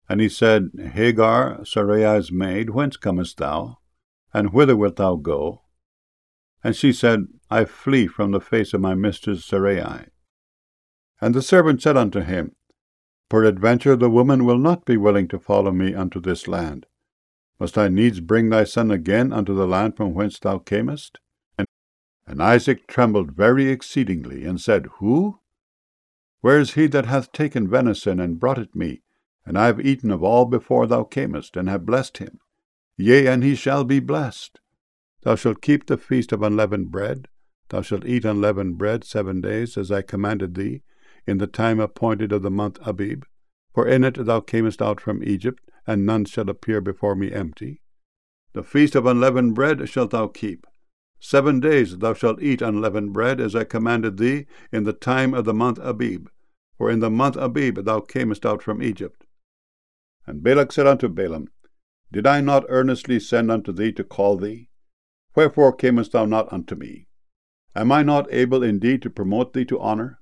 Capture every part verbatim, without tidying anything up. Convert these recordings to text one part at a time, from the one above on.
And he said, Hagar, Sarai's maid, whence comest thou? And whither wilt thou go? And she said, I flee from the face of my mistress Sarai. And the servant said unto him, Peradventure the woman will not be willing to follow me unto this land. Must I needs bring thy son again unto the land from whence thou camest? And, and Isaac trembled very exceedingly, and said, Who? Where is he that hath taken venison, and brought it me? And I have eaten of all before thou camest, and have blessed him. Yea, and he shall be blessed. Thou shalt keep the feast of unleavened bread. Thou shalt eat unleavened bread seven days, as I commanded thee, in the time appointed of the month Abib. For in it thou camest out from Egypt, and none shall appear before me empty. The feast of unleavened bread shalt thou keep. Seven days thou shalt eat unleavened bread, as I commanded thee, in the time of the month Abib. For in the month Abib thou camest out from Egypt. And Balak said unto Balaam, Did I not earnestly send unto thee to call thee? Wherefore camest thou not unto me? Am I not able indeed to promote thee to honor?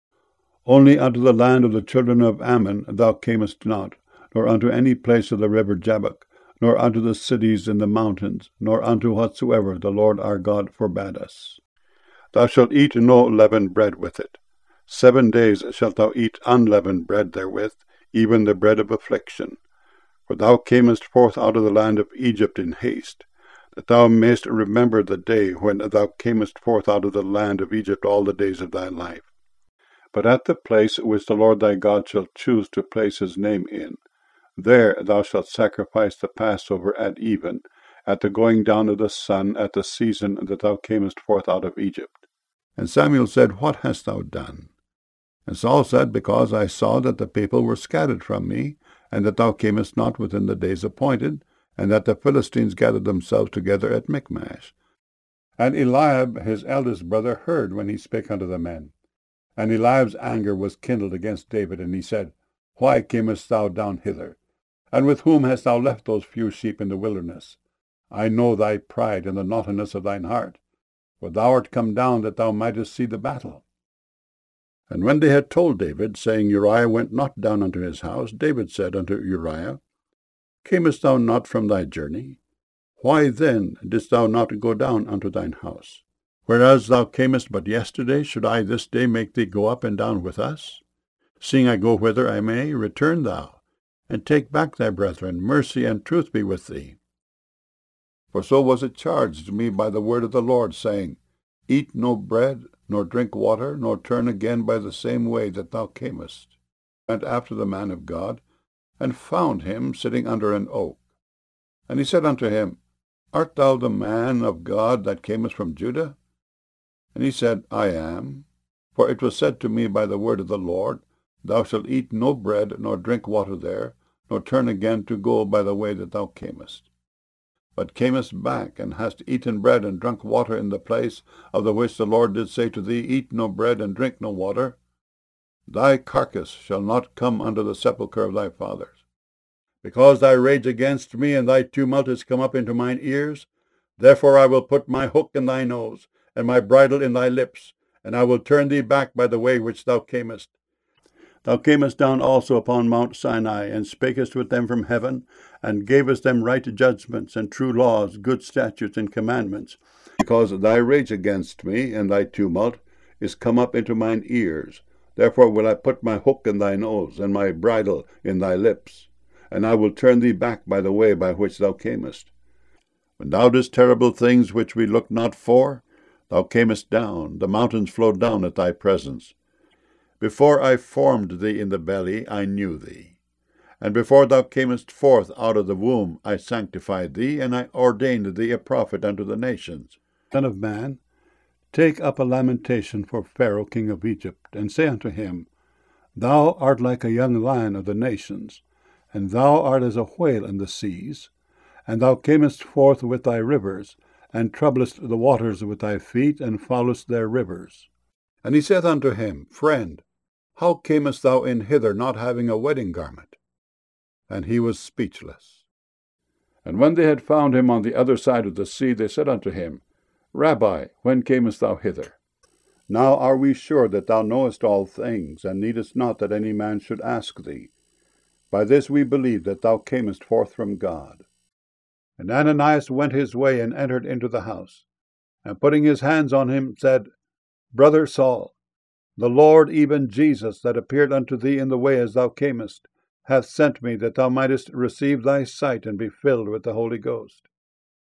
Only unto the land of the children of Ammon thou camest not, nor unto any place of the river Jabbok, nor unto the cities in the mountains, nor unto whatsoever the Lord our God forbade us. Thou shalt eat no leavened bread with it. Seven days shalt thou eat unleavened bread therewith, even the bread of affliction. For thou camest forth out of the land of Egypt in haste, that thou mayest remember the day when thou camest forth out of the land of Egypt all the days of thy life. But at the place which the Lord thy God shall choose to place his name in, there thou shalt sacrifice the Passover at even, at the going down of the sun, at the season that thou camest forth out of Egypt. And Samuel said, What hast thou done? And Saul said, Because I saw that the people were scattered from me, and that thou camest not within the days appointed, and that the Philistines gathered themselves together at Michmash. And Eliab his eldest brother heard when he spake unto the men. And Eliab's anger was kindled against David, and he said, Why camest thou down hither? And with whom hast thou left those few sheep in the wilderness? I know thy pride and the naughtiness of thine heart, for thou art come down that thou mightest see the battle. And when they had told David, saying, Uriah went not down unto his house, David said unto Uriah, Camest thou not from thy journey? Why then didst thou not go down unto thine house? Whereas thou camest but yesterday, should I this day make thee go up and down with us? Seeing I go whither I may, return thou, and take back thy brethren. Mercy and truth be with thee. For so was it charged me by the word of the Lord, saying, Eat no bread, nor drink water, nor turn again by the same way that thou camest. Went after the man of God, and found him sitting under an oak. And he said unto him, Art thou the man of God that camest from Judah? And he said, I am. For it was said to me by the word of the Lord, Thou shalt eat no bread, nor drink water there, nor turn again to go by the way that thou camest. But camest back, and hast eaten bread and drunk water in the place of the which the Lord did say to thee, Eat no bread and drink no water. Thy carcass shall not come unto the sepulchre of thy fathers. Because thy rage against me and thy tumult is come up into mine ears, therefore I will put my hook in thy nose, and my bridle in thy lips, and I will turn thee back by the way which thou camest. Thou camest down also upon Mount Sinai, and spakest with them from heaven, and gavest them right judgments, and true laws, good statutes, and commandments, because thy rage against me, and thy tumult, is come up into mine ears. Therefore will I put my hook in thy nose, and my bridle in thy lips, and I will turn thee back by the way by which thou camest. When thou didst terrible things which we looked not for, thou camest down, the mountains flowed down at thy presence. Before I formed thee in the belly, I knew thee. And before thou camest forth out of the womb, I sanctified thee, and I ordained thee a prophet unto the nations. Son of man, take up a lamentation for Pharaoh king of Egypt, and say unto him, Thou art like a young lion of the nations, and thou art as a whale in the seas, and thou camest forth with thy rivers, and troublest the waters with thy feet, and followest their rivers. And he saith unto him, Friend, how camest thou in hither, not having a wedding garment? And he was speechless. And when they had found him on the other side of the sea, they said unto him, Rabbi, when camest thou hither? Now are we sure that thou knowest all things, and needest not that any man should ask thee. By this we believe that thou camest forth from God. And Ananias went his way and entered into the house, and putting his hands on him, said, Brother Saul, the Lord, even Jesus, that appeared unto thee in the way as thou camest, hath sent me that thou mightest receive thy sight and be filled with the Holy Ghost.